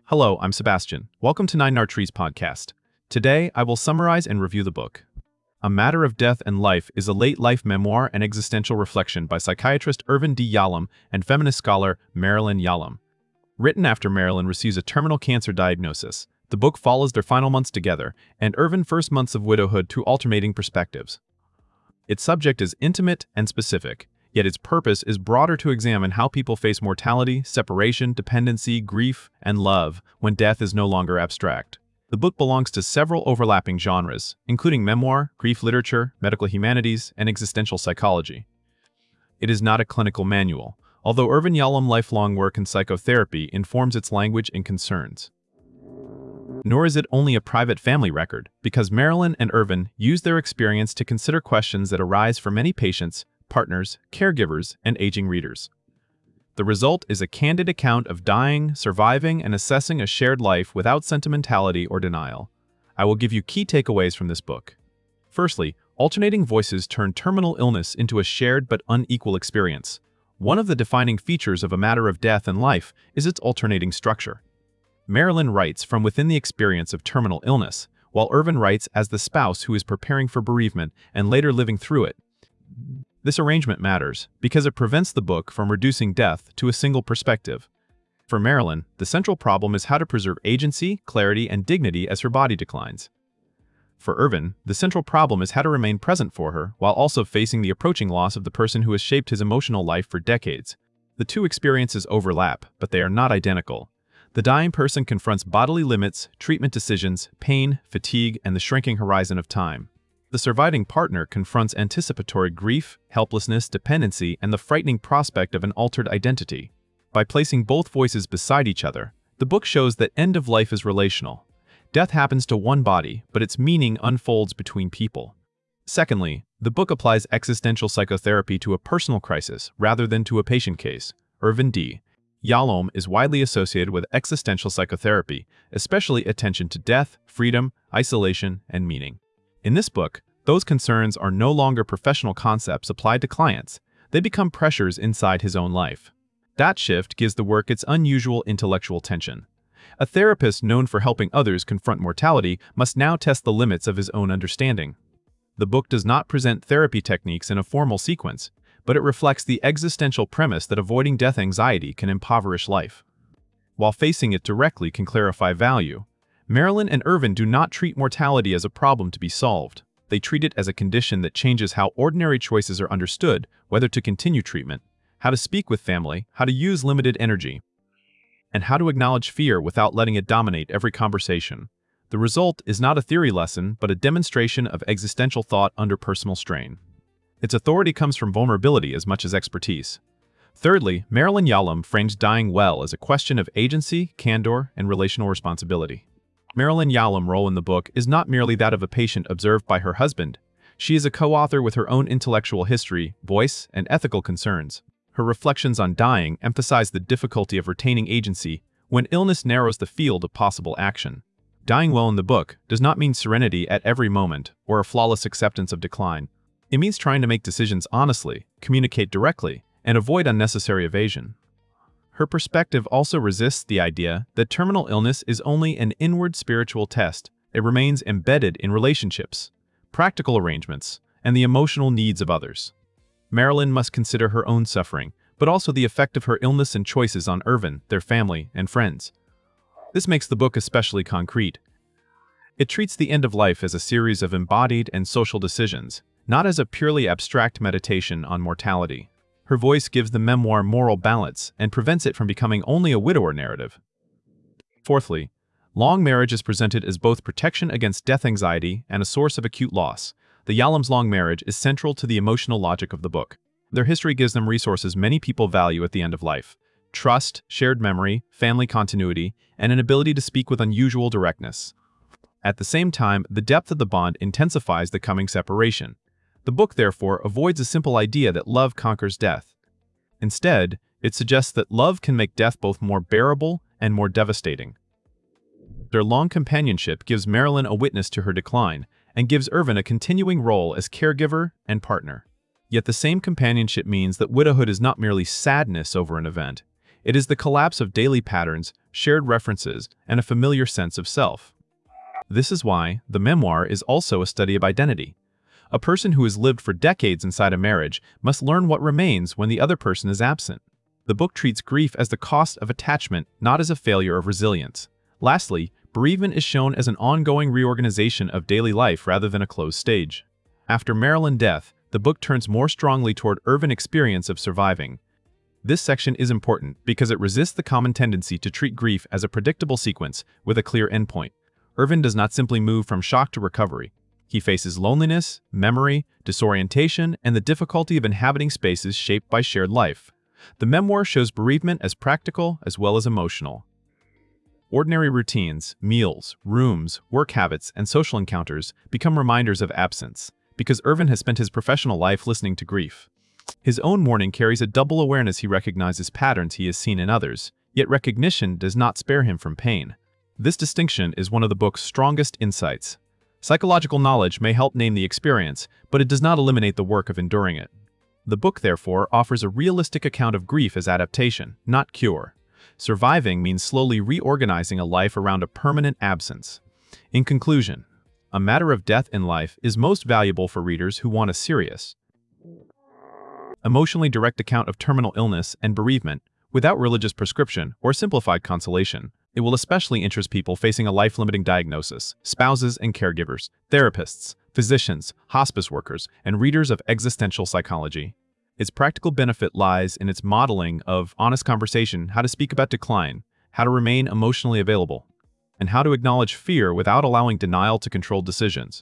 Hello, I'm Sebastian. Welcome to Nine Trees podcast. Today, I will summarize and review the book. A Matter of Death and Life is a late-life memoir and existential reflection by psychiatrist Irvin D. Yalom and feminist scholar Marilyn Yalom. Written after Marilyn receives a terminal cancer diagnosis, the book follows their final months together and Irvin's first months of widowhood through alternating perspectives. Its subject is intimate and specific, yet its purpose is broader to examine how people face mortality, separation, dependency, grief, and love when death is no longer abstract. The book belongs to several overlapping genres, including memoir, grief literature, medical humanities, and existential psychology. It is not a clinical manual, although Irvin Yalom's lifelong work in psychotherapy informs its language and concerns. Nor is it only a private family record, because Marilyn and Irvin use their experience to consider questions that arise for many patients, partners, caregivers, and aging readers. The result is a candid account of dying, surviving, and assessing a shared life without sentimentality or denial. I will give you key takeaways from this book. Firstly, alternating voices turn terminal illness into a shared but unequal experience. One of the defining features of A Matter of Death and Life is its alternating structure. Marilyn writes from within the experience of terminal illness, while Irvin writes as the spouse who is preparing for bereavement and later living through it. This arrangement matters because it prevents the book from reducing death to a single perspective. For Marilyn, the central problem is how to preserve agency, clarity, and dignity as her body declines. For Irvin, the central problem is how to remain present for her while also facing the approaching loss of the person who has shaped his emotional life for decades. The two experiences overlap, but they are not identical. The dying person confronts bodily limits, treatment decisions, pain, fatigue, and the shrinking horizon of time. The surviving partner confronts anticipatory grief, helplessness, dependency, and the frightening prospect of an altered identity. By placing both voices beside each other, the book shows that end of life is relational. Death happens to one body, but its meaning unfolds between people. Secondly, the book applies existential psychotherapy to a personal crisis rather than to a patient case. Irvin D. Yalom is widely associated with existential psychotherapy, especially attention to death, freedom, isolation, and meaning. In this book, those concerns are no longer professional concepts applied to clients, they become pressures inside his own life. That shift gives the work its unusual intellectual tension. A therapist known for helping others confront mortality must now test the limits of his own understanding. The book does not present therapy techniques in a formal sequence, but it reflects the existential premise that avoiding death anxiety can impoverish life, while facing it directly can clarify value. Marilyn and Irvin do not treat mortality as a problem to be solved. They treat it as a condition that changes how ordinary choices are understood, whether to continue treatment, how to speak with family, how to use limited energy, and how to acknowledge fear without letting it dominate every conversation. The result is not a theory lesson, but a demonstration of existential thought under personal strain. Its authority comes from vulnerability as much as expertise. Thirdly, Marilyn Yalom frames dying well as a question of agency, candor, and relational responsibility. Marilyn Yalom's role in the book is not merely that of a patient observed by her husband. She is a co-author with her own intellectual history, voice, and ethical concerns. Her reflections on dying emphasize the difficulty of retaining agency when illness narrows the field of possible action. Dying well in the book does not mean serenity at every moment or a flawless acceptance of decline. It means trying to make decisions honestly, communicate directly, and avoid unnecessary evasion. Her perspective also resists the idea that terminal illness is only an inward spiritual test. It remains embedded in relationships, practical arrangements, and the emotional needs of others. Marilyn must consider her own suffering, but also the effect of her illness and choices on Irvin, their family, and friends. This makes the book especially concrete. It treats the end of life as a series of embodied and social decisions, not as a purely abstract meditation on mortality. Her voice gives the memoir moral balance and prevents it from becoming only a widower narrative. Fourthly, long marriage is presented as both protection against death anxiety and a source of acute loss. The Yalom's long marriage is central to the emotional logic of the book. Their history gives them resources many people value at the end of life: trust, shared memory, family continuity, and an ability to speak with unusual directness. At the same time, the depth of the bond intensifies the coming separation. The book, therefore, avoids a simple idea that love conquers death. Instead, it suggests that love can make death both more bearable and more devastating. Their long companionship gives Marilyn a witness to her decline and gives Irvin a continuing role as caregiver and partner. Yet the same companionship means that widowhood is not merely sadness over an event. It is the collapse of daily patterns, shared references, and a familiar sense of self. This is why the memoir is also a study of identity. A person who has lived for decades inside a marriage must learn what remains when the other person is absent. The book treats grief as the cost of attachment, not as a failure of resilience. Lastly, bereavement is shown as an ongoing reorganization of daily life rather than a closed stage. After Marilyn's death, the book turns more strongly toward Irvin's experience of surviving. This section is important because it resists the common tendency to treat grief as a predictable sequence with a clear endpoint. Irvin does not simply move from shock to recovery. He faces loneliness, memory, disorientation, and the difficulty of inhabiting spaces shaped by shared life. The memoir shows bereavement as practical as well as emotional. Ordinary routines, meals, rooms, work habits, and social encounters become reminders of absence, because Irvin has spent his professional life listening to grief. His own mourning carries a double awareness. He recognizes patterns he has seen in others, yet recognition does not spare him from pain. This distinction is one of the book's strongest insights. Psychological knowledge may help name the experience, but it does not eliminate the work of enduring it. The book, therefore, offers a realistic account of grief as adaptation, not cure. Surviving means slowly reorganizing a life around a permanent absence. In conclusion, A Matter of Death and Life is most valuable for readers who want a serious, emotionally direct account of terminal illness and bereavement without religious prescription or simplified consolation. It will especially interest people facing a life-limiting diagnosis, spouses and caregivers, therapists, physicians, hospice workers, and readers of existential psychology. Its practical benefit lies in its modeling of honest conversation, how to speak about decline, how to remain emotionally available, and how to acknowledge fear without allowing denial to control decisions.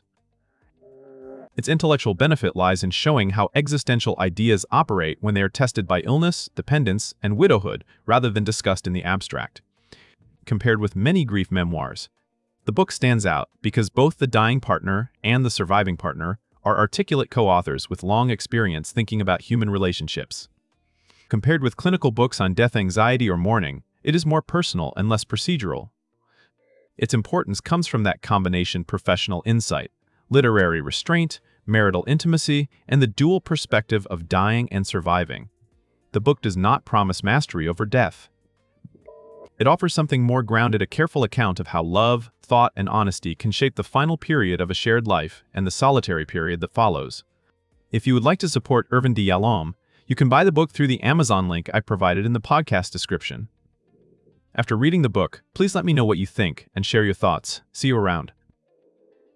Its intellectual benefit lies in showing how existential ideas operate when they are tested by illness, dependence, and widowhood rather than discussed in the abstract. Compared with many grief memoirs, the book stands out because both the dying partner and the surviving partner are articulate co-authors with long experience thinking about human relationships. Compared with clinical books on death anxiety or mourning, it is more personal and less procedural. Its importance comes from that combination: professional insight, literary restraint, marital intimacy, and the dual perspective of dying and surviving. The book does not promise mastery over death. It offers something more grounded, a careful account of how love, thought, and honesty can shape the final period of a shared life and the solitary period that follows. If you would like to support Irvin de Yalom, you can buy the book through the Amazon link I provided in the podcast description. After reading the book, please let me know what you think and share your thoughts. See you around.